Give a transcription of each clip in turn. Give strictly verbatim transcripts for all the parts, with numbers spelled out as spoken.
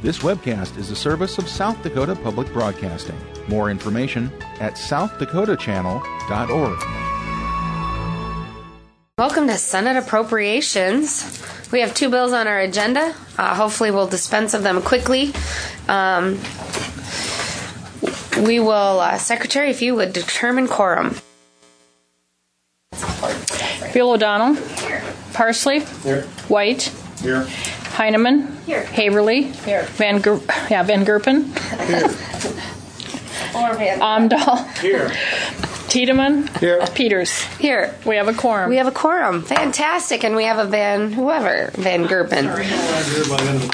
This webcast is a service of South Dakota Public Broadcasting. More information at south dakota channel dot org. Welcome to Senate Appropriations. We have two bills on our agenda. Uh, hopefully we'll dispense of them quickly. Um, we will, uh, Secretary, if you would determine quorum. Bill O'Donnell. Here. Parsley. Here. White. Here. Heineman. Here. Haverly. Here. Van Ger- yeah, Van Gerpen. Here. Or Van Amdahl. Here. Tiedemann. Here. Peters. Here. We have a quorum. We have a quorum. Fantastic. And we have a Van, whoever, Van Gerpen. Sorry, I'm here by the end of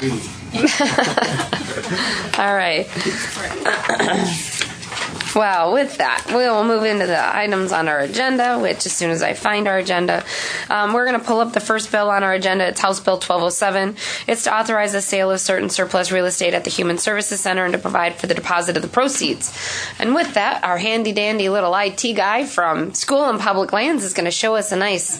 the meeting. All right. Well, with that, we'll move into the items on our agenda, which as soon as I find our agenda, um, we're going to pull up the first bill on our agenda. It's House Bill twelve oh seven. It's to authorize the sale of certain surplus real estate at the Human Services Center and to provide for the deposit of the proceeds. And with that, our handy-dandy little I T guy from School and Public Lands is going to show us a nice...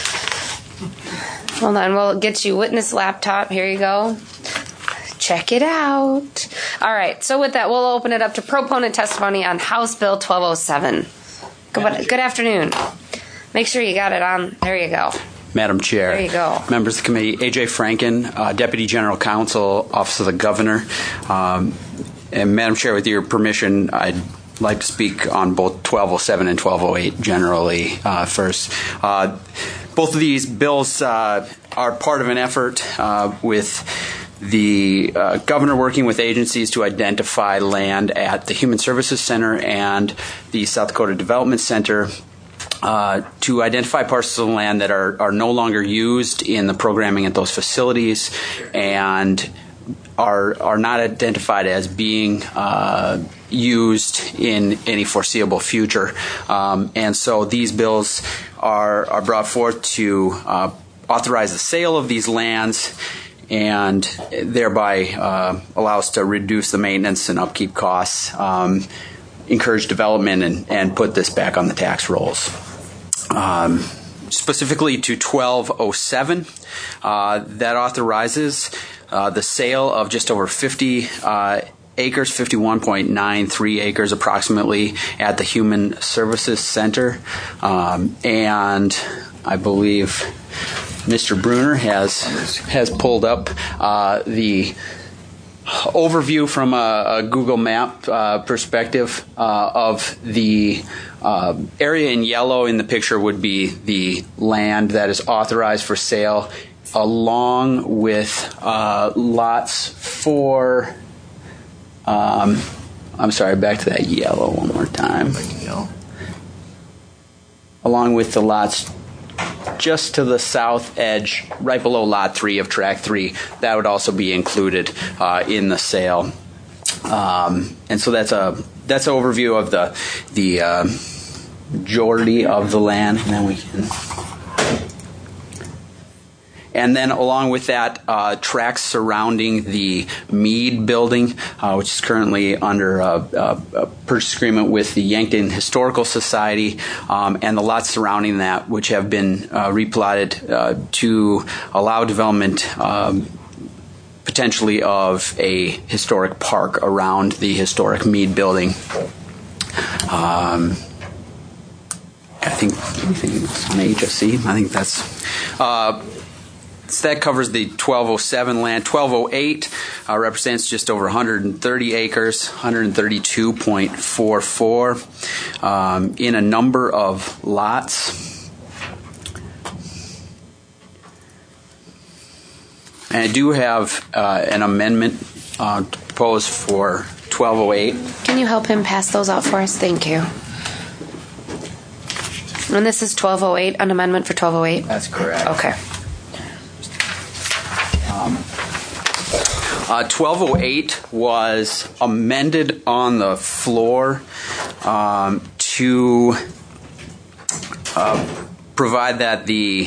Hold on, we'll get you witness laptop. Here you go. Check it out. All right, so with that, we'll open it up to proponent testimony on House Bill twelve oh seven. Good, good afternoon. Make sure you got it on. There you go. Madam Chair. There you go. Members of the committee, A J Franken, uh, Deputy General Counsel, Office of the Governor. Um, and Madam Chair, with your permission, I'd like to speak on both twelve oh seven and twelve oh eight generally uh, first. Uh, both of these bills uh, are part of an effort uh, with the uh, governor working with agencies to identify land at the Human Services Center and the South Dakota Development Center uh, to identify parcels of land that are, are no longer used in the programming at those facilities and are are not identified as being uh, used in any foreseeable future. Um, and so these bills are, are brought forth to uh, authorize the sale of these lands and thereby uh, allow us to reduce the maintenance and upkeep costs, um, encourage development, and, and put this back on the tax rolls. Um, specifically to twelve oh seven, uh, that authorizes uh, the sale of just over fifty uh, acres, fifty-one point nine three acres approximately, at the Human Services Center. Um, and I believe Mister Bruner has has pulled up uh, the overview from a, a Google Map uh, perspective uh, of the uh, area in yellow in the picture would be the land that is authorized for sale, along with uh, lots for. Um, I'm sorry, back to that yellow one more time. Along with the lots just to the south edge, right below Lot three of Track three, that would also be included uh, in the sale. Um, and so that's a that's an overview of the the uh, majority of the land. And then we can. And then along with that, uh, tracks surrounding the Mead building, uh, which is currently under a, a, a purchase agreement with the Yankton Historical Society, um, and the lots surrounding that, which have been uh, replotted uh, to allow development um, potentially of a historic park around the historic Mead building. Um, I think anything else on H S C? I think that's... Uh, So that covers the twelve oh seven land. twelve oh eight uh, represents just over one hundred thirty acres, one hundred thirty-two point four four, um, in a number of lots. And I do have uh, an amendment uh, proposed for twelve oh eight. Can you help him pass those out for us? Thank you. And this is twelve oh eight, an amendment for twelve oh eight? That's correct. Okay. Um, uh, twelve oh eight was amended on the floor um, to uh, provide that the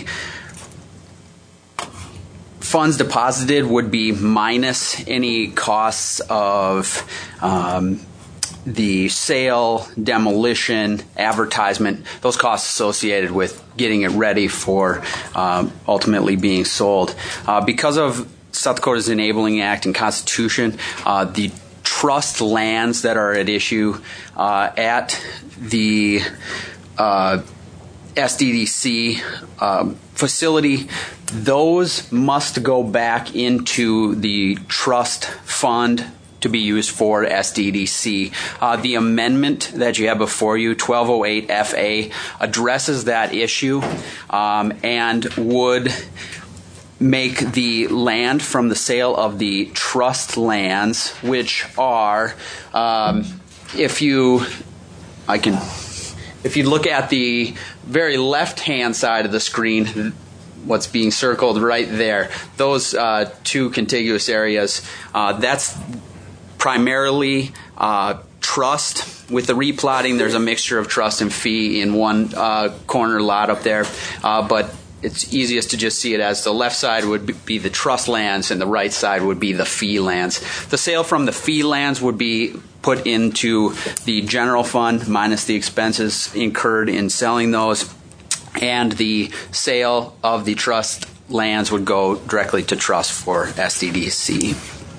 funds deposited would be minus any costs of um, the sale, demolition, advertisement, those costs associated with getting it ready for um, ultimately being sold. Uh, because of South Dakota's Enabling Act and Constitution, uh, the trust lands that are at issue uh, at the uh, S D D C um, facility, those must go back into the trust fund to be used for S D D C. Uh, the amendment that you have before you, twelve oh eight F A, addresses that issue um, and would make the land from the sale of the trust lands, which are, um, if you, I can, if you look at the very left-hand side of the screen, what's being circled right there, those uh, two contiguous areas, uh, that's primarily uh, trust. With the replotting, there's a mixture of trust and fee in one uh, corner lot up there, uh, but it's easiest to just see it as the left side would be the trust lands and the right side would be the fee lands. The sale from the fee lands would be put into the general fund minus the expenses incurred in selling those, and the sale of the trust lands would go directly to trust for S D D C.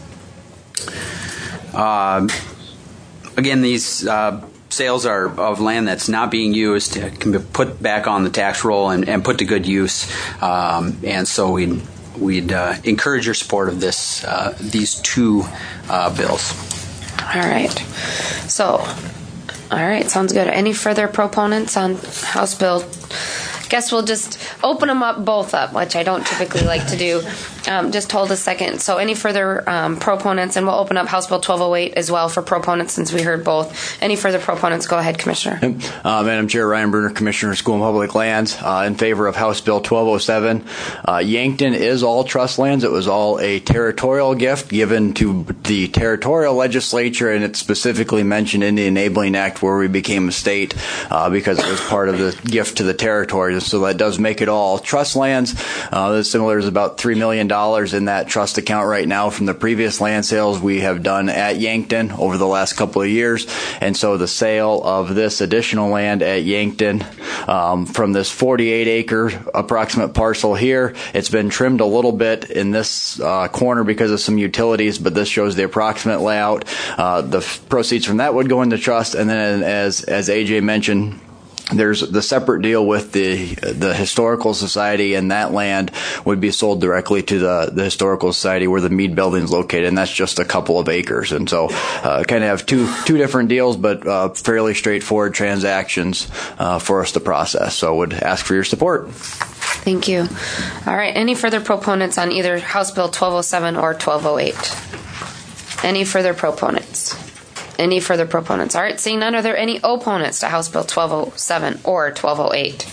Uh, again, these uh, sales are of land that's not being used, can be put back on the tax roll and, and put to good use. Um, and so we'd, we'd uh, encourage your support of this, uh, these two uh, bills. All right. So, all right, sounds good. Any further proponents on House Bill? Guess we'll just open them up both up, which I don't typically like to do. Um, just hold a second. So any further um, proponents, and we'll open up House Bill twelve oh eight as well for proponents since we heard both. Any further proponents? Go ahead, Commissioner. Uh, Madam Chair, Ryan Bruner, Commissioner, School and Public Lands, uh, in favor of House Bill twelve oh seven. Uh, Yankton is all trust lands. It was all a territorial gift given to the territorial legislature, and it's specifically mentioned in the Enabling Act where we became a state uh, because it was part of the gift to the territories. So that does make it all trust lands. Uh, the similar is about three million dollars in that trust account right now from the previous land sales we have done at Yankton over the last couple of years. And so the sale of this additional land at Yankton um, from this forty-eight acre approximate parcel here, it's been trimmed a little bit in this uh, corner because of some utilities, but this shows the approximate layout. Uh, the f- proceeds from that would go into trust. And then as, as A J mentioned, there's the separate deal with the the Historical Society, and that land would be sold directly to the, the Historical Society where the Mead Building is located, and that's just a couple of acres. And so uh, kind of have two two different deals, but uh, fairly straightforward transactions uh, for us to process. So would ask for your support. Thank you. All right. Any further proponents on either House Bill twelve oh seven or twelve oh eight? Any further proponents? Any further proponents? All right, seeing none, are there any opponents to House Bill twelve oh seven or twelve oh eight?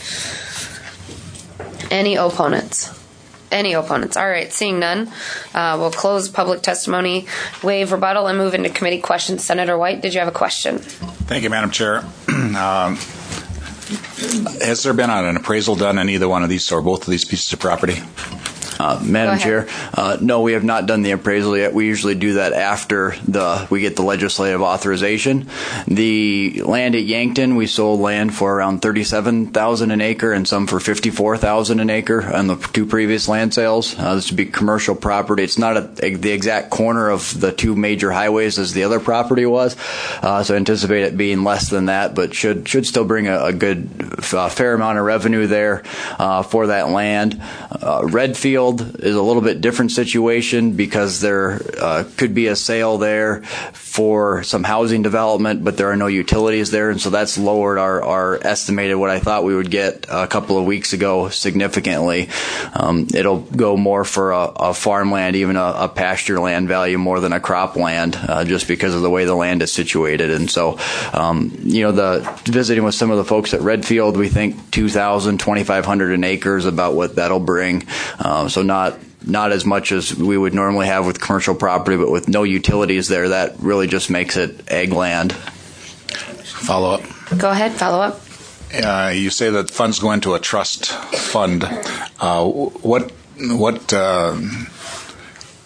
Any opponents? Any opponents? All right, seeing none, uh, we'll close public testimony, waive rebuttal, and move into committee questions. Senator White, did you have a question? Thank you, Madam Chair. um, has there been an appraisal done on either one of these or both of these pieces of property? Uh, Madam Chair, uh, no, we have not done the appraisal yet. We usually do that after the we get the legislative authorization. The land at Yankton, we sold land for around thirty-seven thousand dollars an acre, and some for fifty-four thousand dollars an acre on the two previous land sales. Uh, this would be commercial property. It's not a, a, the exact corner of the two major highways as the other property was, uh, so I anticipate it being less than that, but should should still bring a, a good, uh, fair amount of revenue there uh, for that land. Uh, Redfield is a little bit different situation because there uh, could be a sale there for some housing development, but there are no utilities there, and so that's lowered our, our estimated what I thought we would get a couple of weeks ago significantly. Um, it'll go more for a, a farmland, even a, a pasture land value more than a cropland, uh, just because of the way the land is situated. And so, um, you know, the visiting with some of the folks at Redfield, we think two thousand, twenty-five hundred an acre is about what that'll bring. Um, so not not as much as we would normally have with commercial property, but with no utilities there, that really just makes it ag land. Follow up. Go ahead, follow up. Uh, you say that funds go into a trust fund. Uh, what what uh,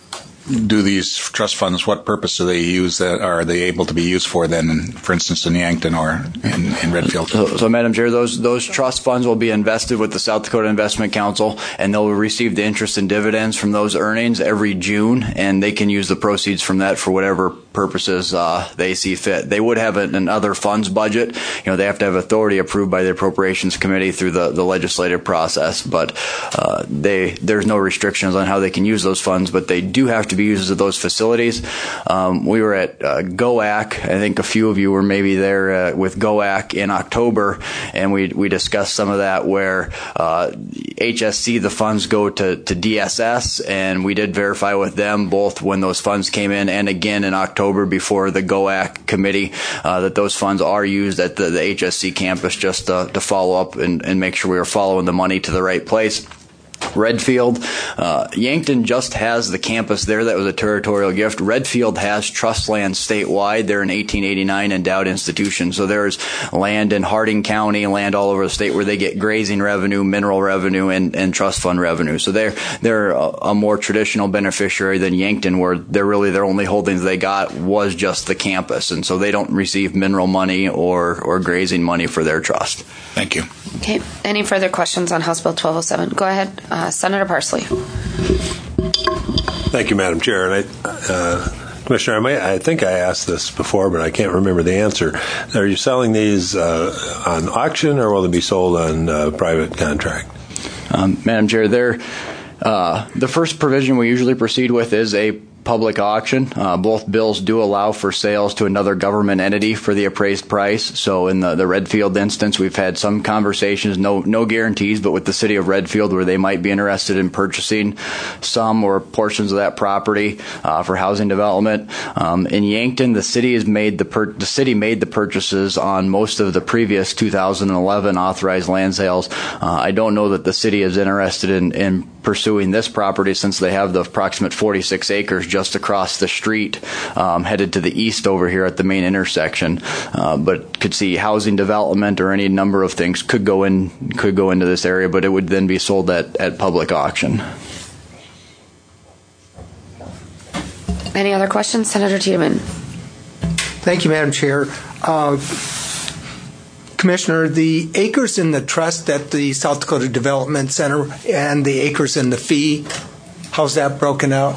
do these trust funds, what purpose do they use that are they able to be used for then, in, for instance, in Yankton or in, in Redfield? So, so, Madam Chair, those those trust funds will be invested with the South Dakota Investment Council, and they'll receive the interest and dividends from those earnings every June, and they can use the proceeds from that for whatever purposes uh, they see fit. They would have an, an other funds budget. You know, they have to have authority approved by the Appropriations Committee through the, the legislative process, but uh, they there's no restrictions on how they can use those funds, but they do have to be users of those facilities. Um, we were at uh, G O A C. I think a few of you were maybe there uh, with G O A C in October, and we we discussed some of that where uh, H S C, the funds go to, to D S S, and we did verify with them both when those funds came in and again in October before the G O A C committee uh, that those funds are used at the, the H S C campus just to, to follow up and, and make sure we are following the money to the right place. Redfield, uh, Yankton just has the campus there. That was a territorial gift. Redfield has trust land statewide. They're an eighteen eighty-nine endowed institution. So there's land in Harding County, land all over the state where they get grazing revenue, mineral revenue, and, and trust fund revenue. So they're, they're a, a more traditional beneficiary than Yankton, where they're really their only holdings they got was just the campus. And so they don't receive mineral money or, or grazing money for their trust. Thank you. Okay. Any further questions on House Bill twelve oh seven? Go ahead, uh, Senator Parsley. Thank you, Madam Chair. And I, uh, Commissioner, I, may, I think I asked this before, but I can't remember the answer. Are you selling these uh, on auction, or will they be sold on uh, private contract? Um, Madam Chair, they're, uh, the first provision we usually proceed with is a public auction. Uh, both bills do allow for sales to another government entity for the appraised price. So in the, the Redfield instance, we've had some conversations, no no guarantees, but with the city of Redfield where they might be interested in purchasing some or portions of that property uh, for housing development. Um, in Yankton, the city has made the per- the city made the purchases on most of the previous two thousand eleven authorized land sales. Uh, I don't know that the city is interested in, in pursuing this property since they have the approximate forty-six acres just across the street, um, headed to the east over here at the main intersection. Uh, but could see housing development or any number of things could go in could go into this area, but it would then be sold at, at public auction. Any other questions, Senator Tiedemann? Thank you, Madam Chair. Uh, Commissioner, the acres in the trust at the South Dakota Development Center and the acres in the fee, how's that broken out?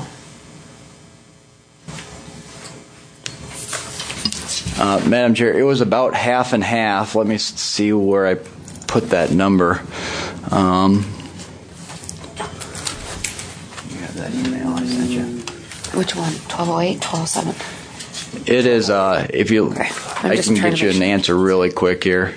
Uh, Madam Chair, it was about half and half. Let me see where I put that number. Um, you have that email I sent you. Which one? twelve oh eight, twelve oh seven? It is, uh, if you, Okay. I can get you an answer really quick here.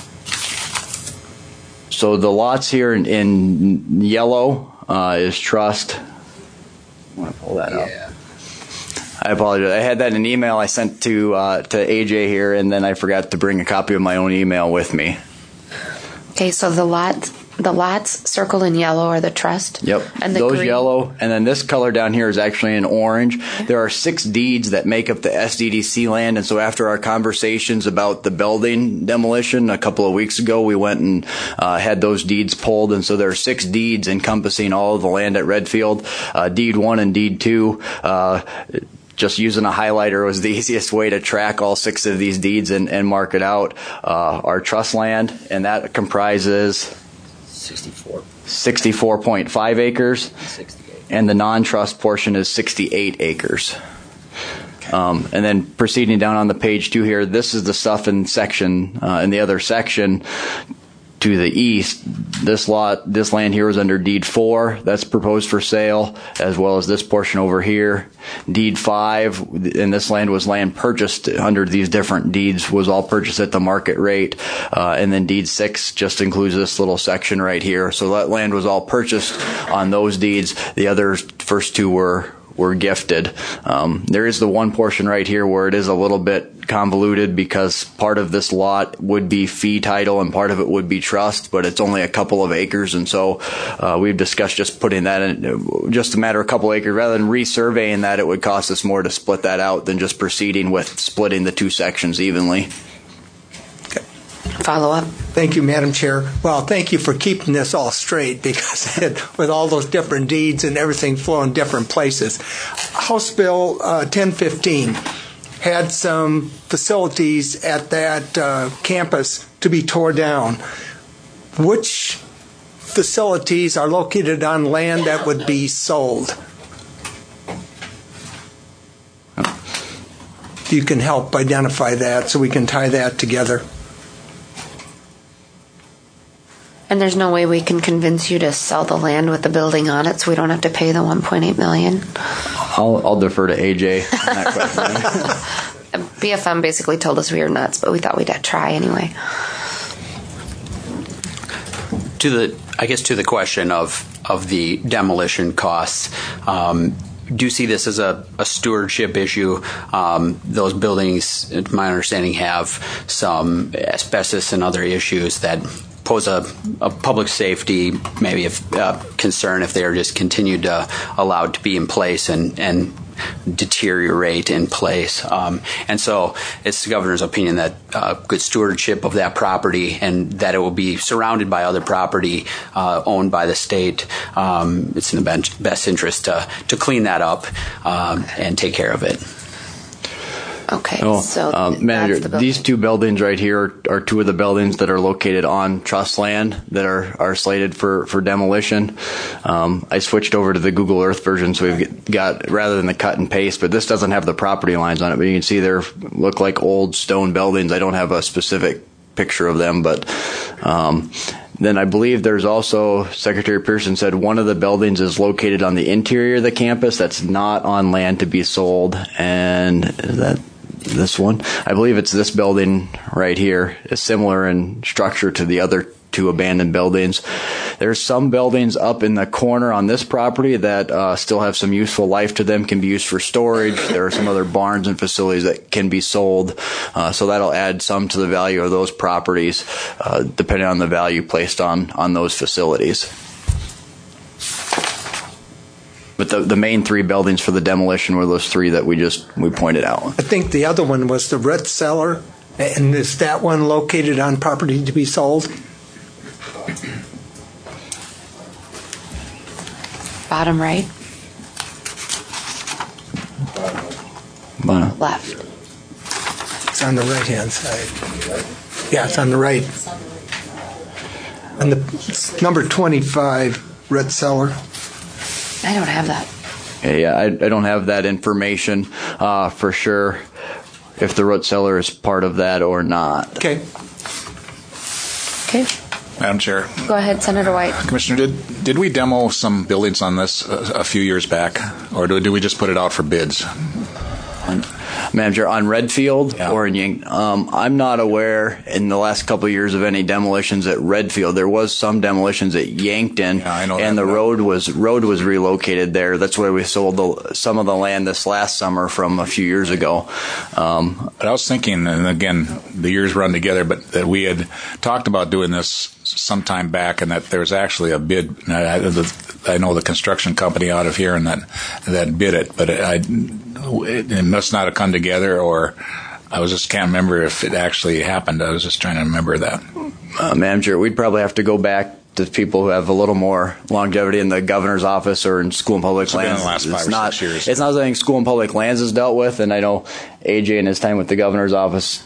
So the lots here in, in yellow uh, is trust. I want to pull that up. I apologize. I had that in an email I sent to uh, to A J here, and then I forgot to bring a copy of my own email with me. Okay, so the lots, the lots circled in yellow are the trust. Yep. And the those green. yellow, and then this color down here is actually in orange. Okay. There are six deeds that make up the S D D C land, and so after our conversations about the building demolition a couple of weeks ago, we went and uh, had those deeds pulled, and so there are six deeds encompassing all of the land at Redfield. Uh, deed one and deed two. Uh, Just using a highlighter was the easiest way to track all six of these deeds and, and mark it out. Uh, our trust land, and that comprises sixty-four. sixty-four point five acres. sixty-eight. And the non-trust portion is sixty-eight acres. Um, and then proceeding down on the page two here, this is the stuff in section, uh, in the other section to the east. This lot, this land here is under deed four. That's proposed for sale, as well as this portion over here. Deed five, and this land was land purchased under these different deeds, was all purchased at the market rate. Uh, and then deed six just includes this little section right here. So that land was all purchased on those deeds. The other first two were were gifted. Um, there is the one portion right here where it is a little bit convoluted because part of this lot would be fee title and part of it would be trust, but it's only a couple of acres, and so uh, we've discussed just putting that in, just a matter of a couple acres. Rather than resurveying that, it would cost us more to split that out than just proceeding with splitting the two sections evenly. Follow up. Thank you, Madam Chair. Well, thank you for keeping this all straight, because it, with all those different deeds and everything flowing different places. House Bill uh, ten fifteen had some facilities at that uh, campus to be tore down. Which facilities are located on land that would be sold? You can help identify that so we can tie that together. And there's no way we can convince you to sell the land with the building on it so we don't have to pay the one point eight million dollars? I'll, I'll defer to A J on that question. B F M basically told us we were nuts, but we thought we'd try anyway. To the, I guess, to the question of of the demolition costs, um, do see this as a, a stewardship issue. Um, those buildings, to my understanding, have some asbestos and other issues that pose a, a public safety, maybe a uh, concern if they are just continued to allowed to be in place and and deteriorate in place. Um, and so it's the governor's opinion that uh, good stewardship of that property, and that it will be surrounded by other property uh, owned by the state. Um, it's in the best interest to, to clean that up um, and take care of it. Okay, oh, so um, Manager, the these two buildings right here are two of the buildings that are located on trust land that are, are slated for, for demolition. Um, I switched over to the Google Earth version, so we've got, rather than the cut and paste, but this doesn't have the property lines on it, but you can see they look like old stone buildings. I don't have a specific picture of them, but um, then I believe there's also, Secretary Pearson said, one of the buildings is located on the interior of the campus that's not on land to be sold, and is that this one? I believe it's this building right here. It's similar in structure to the other two abandoned buildings. There's some buildings up in the corner on this property that uh, still have some useful life to them, can be used for storage. There are some other barns and facilities that can be sold. Uh, so that'll add some to the value of those properties, uh, depending on the value placed on, on those facilities. But the, the main three buildings for the demolition were those three that we just we pointed out. I think the other one was the Ritz Cellar, and is that one located on property to be sold? Bottom right? Bottom. Left. It's on the right-hand side. Yeah, it's on the right. And the it's number twenty-five, Ritz Cellar. I don't have that. Yeah, I, I don't have that information uh, for sure, if the root cellar is part of that or not. Okay. Okay. Madam Chair. Go ahead, Senator White. Commissioner, did did we demo some buildings on this a, a few years back, or do, do we just put it out for bids? On, Manager, on Redfield yeah. or in Yankton? Um, I'm not aware in the last couple of years of any demolitions at Redfield. There was some demolitions at Yankton, yeah, I know and that, the but... road was road was relocated there. That's where we sold the, some of the land this last summer from a few years ago. Um, but I was thinking, and again, the years run together, but that we had talked about doing this some time back, and that there's actually a bid. I, I know the construction company out of here, and that that bid it, but I. It, it must not have come together, or I was just can't remember if it actually happened. I was just trying to remember that. Uh, Manager, we'd probably have to go back to people who have a little more longevity in the governor's office or in school and public It's lands. been the last five it's or not, six years. It's not something school and public lands has dealt with, and I know A J in his time with the governor's office.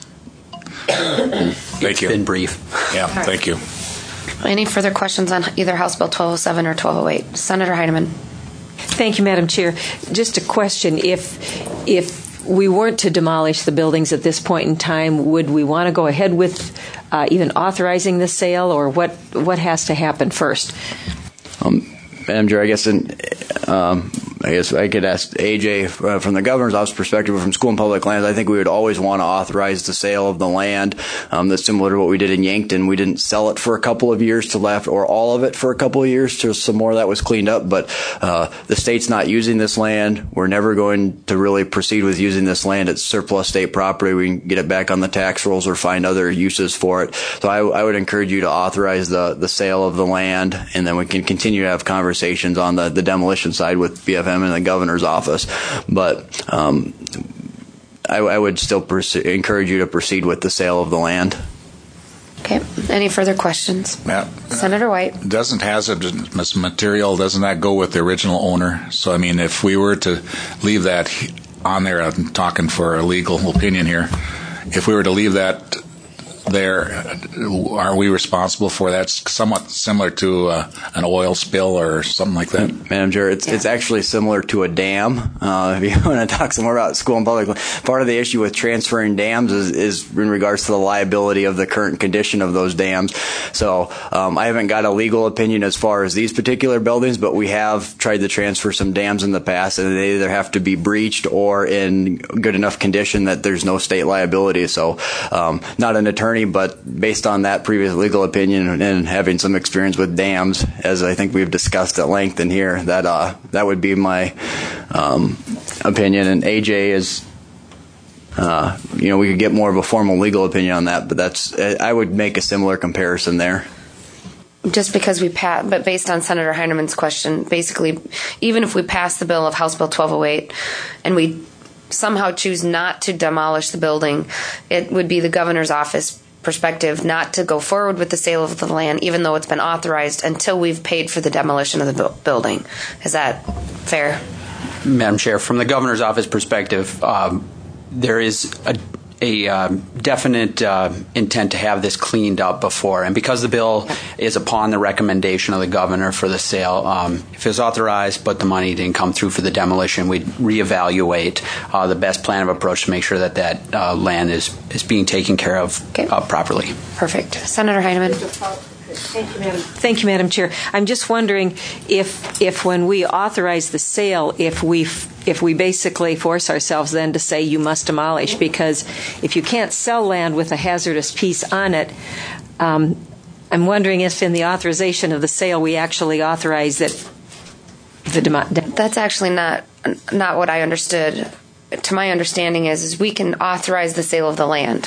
Thank it's you. Been brief. Yeah, thank you. Any further questions on either House Bill twelve oh seven or twelve oh eight? Senator Heidemann. Thank you, Madam Chair. Just a question. If if we weren't to demolish the buildings at this point in time, would we want to go ahead with uh, even authorizing the sale, or what, what has to happen first? Um, Madam Chair, I guess in, um, I guess I could ask A J uh, from the governor's office perspective, or from school and public lands. I think we would always want to authorize the sale of the land. Um, that's similar to what we did in Yankton. We didn't sell it for a couple of years to left, or all of it for a couple of years till some more of that was cleaned up. But uh, the state's not using this land. We're never going to really proceed with using this land. It's surplus state property. We can get it back on the tax rolls or find other uses for it. So I, I would encourage you to authorize the, the sale of the land, and then we can continue to have conversations on the, the demolition side with B F M and the governor's office. But um, I, I would still pers- encourage you to proceed with the sale of the land. Okay. Any further questions? Yeah. Senator White. Doesn't hazardous material, doesn't that go with the original owner? So, I mean, if we were to leave that on there, I'm talking for a legal opinion here, if we were to leave that there, are we responsible for that? It's somewhat similar to uh, an oil spill or something like that. Madam Chair, it's, yeah. it's actually similar to a dam. Uh, if you want to talk some more about school and public, part of the issue with transferring dams is, is in regards to the liability of the current condition of those dams. So um, I haven't got a legal opinion as far as these particular buildings, but we have tried to transfer some dams in the past, and they either have to be breached or in good enough condition that there's no state liability. So um, not an attorney, but based on that previous legal opinion and having some experience with dams, as I think we've discussed at length in here, that uh, that would be my um, opinion. And A J is, uh, you know, we could get more of a formal legal opinion on that, but that's I would make a similar comparison there. Just because we pass, but based on Senator Heineman's question, basically, even if we pass the bill of House Bill twelve oh eight and we somehow choose not to demolish the building, it would be the governor's office perspective not to go forward with the sale of the land, even though it's been authorized, until we've paid for the demolition of the bu- building. Is that fair? Madam Chair, from the governor's office perspective, um, there is a a um, definite uh, intent to have this cleaned up before. And because the bill is upon the recommendation of the governor for the sale, um, if it was authorized but the money didn't come through for the demolition, we'd reevaluate uh, the best plan of approach to make sure that that uh, land is, is being taken care of okay. uh, properly. Perfect. Senator Heineman. Thank you, Madam. Thank you, Madam Chair. I'm just wondering if, if when we authorize the sale, if we if we basically force ourselves then to say you must demolish, because if you can't sell land with a hazardous piece on it, um, I'm wondering if in the authorization of the sale we actually authorize that the demo- That's actually not not what I understood. To my understanding is, is we can authorize the sale of the land.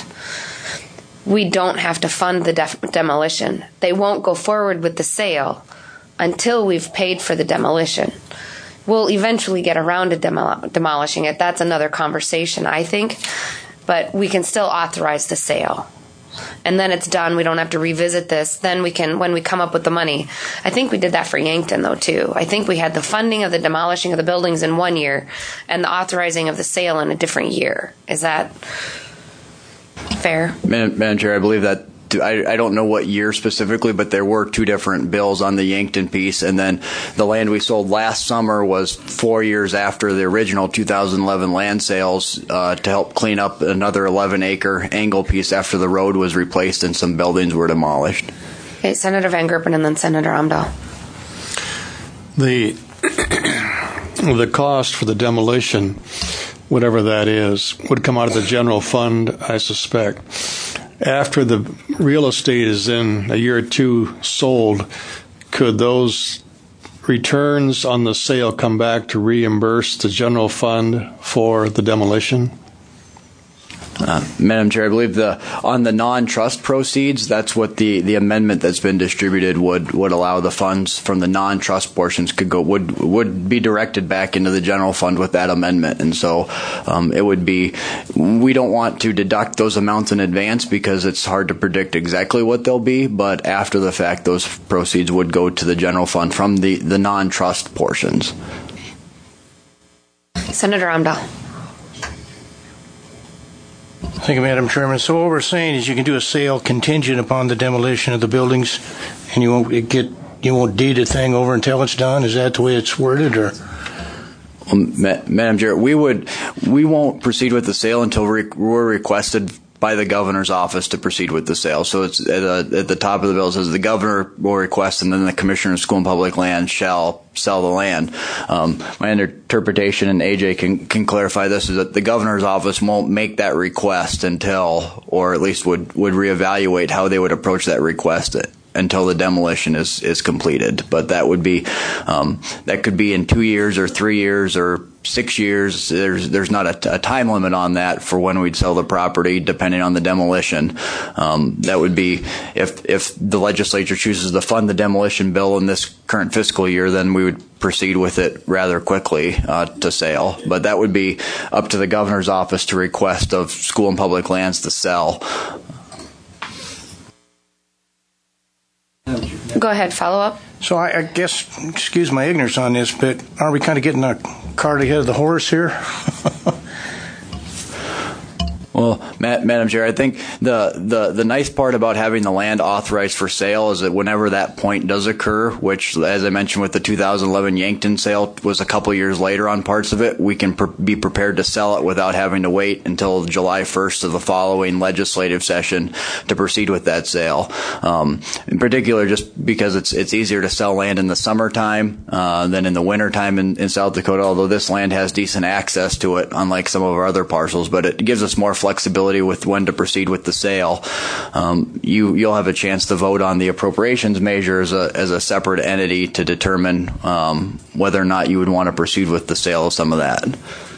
We don't have to fund the def- demolition. They won't go forward with the sale until we've paid for the demolition. We'll eventually get around to demo- demolishing it. That's another conversation, I think. But we can still authorize the sale. And then it's done. We don't have to revisit this. Then we can, when we come up with the money. I think we did that for Yankton, though, too. I think we had the funding of the demolishing of the buildings in one year and the authorizing of the sale in a different year. Is that fair? Madam, Madam Chair, I believe that I, I don't know what year specifically, but there were two different bills on the Yankton piece, and then the land we sold last summer was four years after the original two thousand eleven land sales uh, to help clean up another eleven acre angle piece after the road was replaced and some buildings were demolished. Okay, Senator Van Gerpen and then Senator Amdahl. The the cost for the demolition, whatever that is, would come out of the general fund, I suspect. After the real estate is in a year or two sold, could those returns on the sale come back to reimburse the general fund for the demolition? Uh, Madam Chair, I believe the on the non-trust proceeds, that's what the, the amendment that's been distributed would, would allow. The funds from the non-trust portions could go would would be directed back into the general fund with that amendment, and so um, it would be. We don't want to deduct those amounts in advance because it's hard to predict exactly what they'll be. But after the fact, those proceeds would go to the general fund from the, the non-trust portions. Senator Amdahl. Thank you, Madam Chairman. So what we're saying is you can do a sale contingent upon the demolition of the buildings, and you won't get you won't deed a thing over until it's done. Is that the way it's worded, or? Um, Ma- Madam Chair, we would we won't proceed with the sale until re- we're requested by the governor's office to proceed with the sale. So it's at, a, at the top of the bill, it says the governor will request, and then the Commissioner of School and Public Land shall sell the land. Um, my interpretation, and A J can, can clarify this, is that the governor's office won't make that request until, or at least would, would reevaluate how they would approach that request until the demolition is, is completed. But that would be, um, that could be in two years or three years or six years. There's there's not a, a time limit on that for when we'd sell the property, depending on the demolition. Um, that would be if if the legislature chooses to fund the demolition bill in this current fiscal year, then we would proceed with it rather quickly uh, to sale. But that would be up to the governor's office to request of School and Public Lands to sell. Go ahead, follow up. So I, I guess, excuse my ignorance on this, but aren't we kind of getting a cart ahead of the horse here? Well, Madam Chair, I think the, the, the nice part about having the land authorized for sale is that whenever that point does occur, which, as I mentioned with the two thousand eleven Yankton sale, was a couple years later on parts of it, we can pr- be prepared to sell it without having to wait until July first of the following legislative session to proceed with that sale. Um, in particular, just because it's it's easier to sell land in the summertime uh, than in the wintertime in, in South Dakota, although this land has decent access to it, unlike some of our other parcels, but it gives us more flexibility with when to proceed with the sale. Um, you, you'll have a chance to vote on the appropriations measure as a, as a separate entity to determine um, whether or not you would want to proceed with the sale of some of that.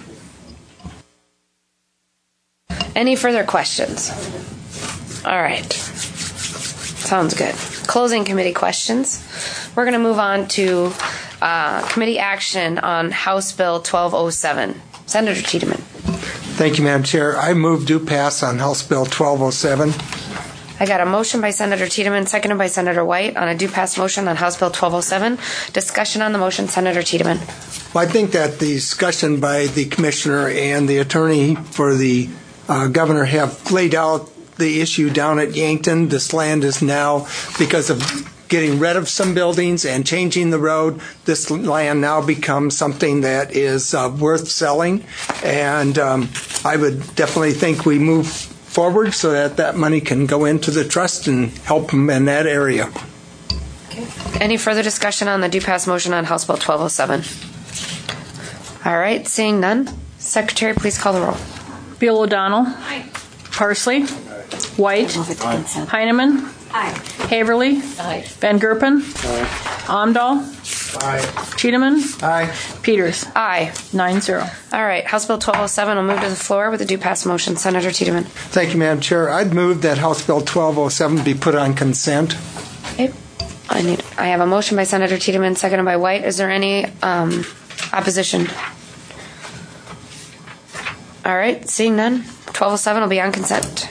Any further questions? All right. Sounds good. Closing committee questions. We're going to move on to uh, committee action on House Bill twelve oh seven. Senator Tiedemann. Thank you, Madam Chair. I move do pass on House Bill twelve oh seven. I got a motion by Senator Tiedemann, seconded by Senator White on a do pass motion on House Bill twelve oh seven. Discussion on the motion, Senator Tiedemann. Well, I think that the discussion by the commissioner and the attorney for the uh, governor have laid out the issue down at Yankton. This land is now, because of getting rid of some buildings and changing the road, this land now becomes something that is uh, worth selling. And um, I would definitely think we move forward so that that money can go into the trust and help them in that area. Okay. Any further discussion on the do pass motion on House Bill twelve oh seven? All right, seeing none. Secretary, please call the roll. Bill O'Donnell. Aye. Parsley. White. Aye. Heineman. Aye. Haverly. Aye. Van Gerpen. Aye. Amdahl. Aye. Tiedemann. Aye. Peters. Aye. Nine zero. All right, House Bill twelve oh seven will move to the floor with a do pass motion. Senator Tiedemann. Thank you, Madam Chair. I'd move that House Bill twelve oh seven be put on consent. Okay. I need. I have a motion by Senator Tiedemann, seconded by White. Is there any um, opposition? All right, seeing none. twelve oh seven will be on consent.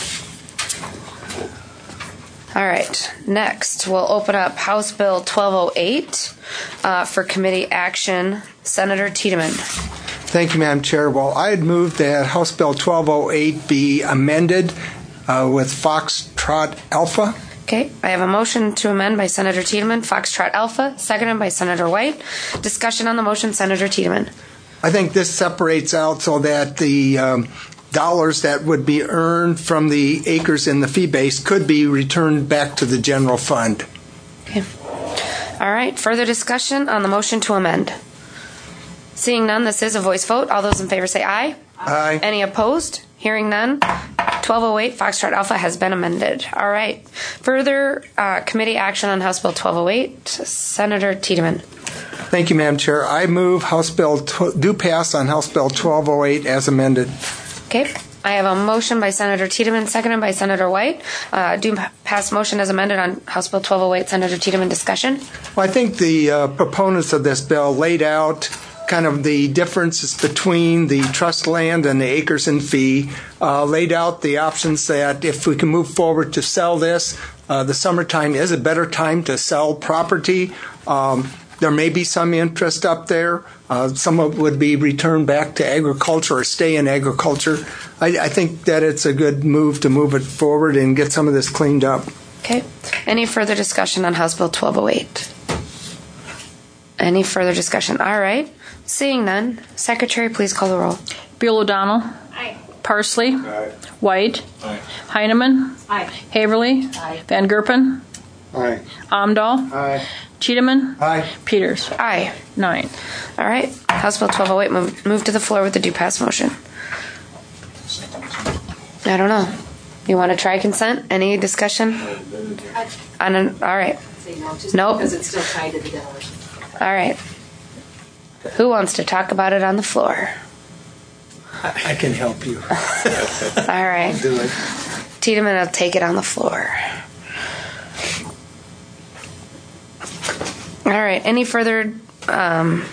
All right, next we'll open up House Bill twelve oh eight uh, for committee action. Senator Tiedemann. Thank you, Madam Chair. Well, I had moved that House Bill twelve oh eight be amended uh, with Foxtrot Alpha. Okay, I have a motion to amend by Senator Tiedemann, Foxtrot Alpha, seconded by Senator White. Discussion on the motion, Senator Tiedemann. I think this separates out so that the um, dollars that would be earned from the acres in the fee base could be returned back to the general fund. Okay. All right, further discussion on the motion to amend. Seeing none, this is a voice vote. All those in favor say aye. Aye. Any opposed? Hearing none. twelve oh eight, Foxtrot Alpha has been amended. All right. Further uh, committee action on House Bill twelve oh eight. Senator Tiedemann. Thank you, Madam Chair. I move House Bill tw- do pass on House Bill twelve oh eight as amended. Okay. I have a motion by Senator Tiedemann, seconded by Senator White. Uh, do pass motion as amended on House Bill twelve oh eight. Senator Tiedemann, discussion. Well, I think the uh, proponents of this bill laid out kind of the differences between the trust land and the acres and fee, uh, laid out the options that if we can move forward to sell this, uh, the summertime is a better time to sell property. Um, there may be some interest up there. Uh, some of it would be returned back to agriculture or stay in agriculture. I, I think that it's a good move to move it forward and get some of this cleaned up. Okay. Any further discussion on House Bill twelve oh eight? Any further discussion? All right. Seeing none, Secretary, please call the roll. Bill O'Donnell. Aye. Parsley. Aye. White. Aye. Heineman. Aye. Haverly. Aye. Van Gerpen. Aye. Amdahl. Aye. Tiedemann. Aye. Peters. Aye. Nine. All right. House Bill twelve oh eight move, move to the floor with the do pass motion. I don't know. You want to try consent? Any discussion? On an, all right. Nope. Because it's still tied to the demolition. All right. Who wants to talk about it on the floor? I, I can help you. All right. Do it. Tiedemann will take it on the floor. All right. Any further um,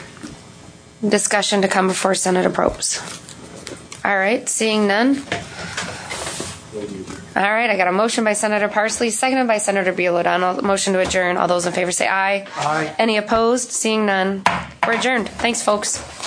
discussion to come before Senator Probst? All right. Seeing none. All right, I got a motion by Senator Parsley, seconded by Senator Beal O'Donnell. Motion to adjourn. All those in favor say aye. Aye. Any opposed? Seeing none, we're adjourned. Thanks, folks.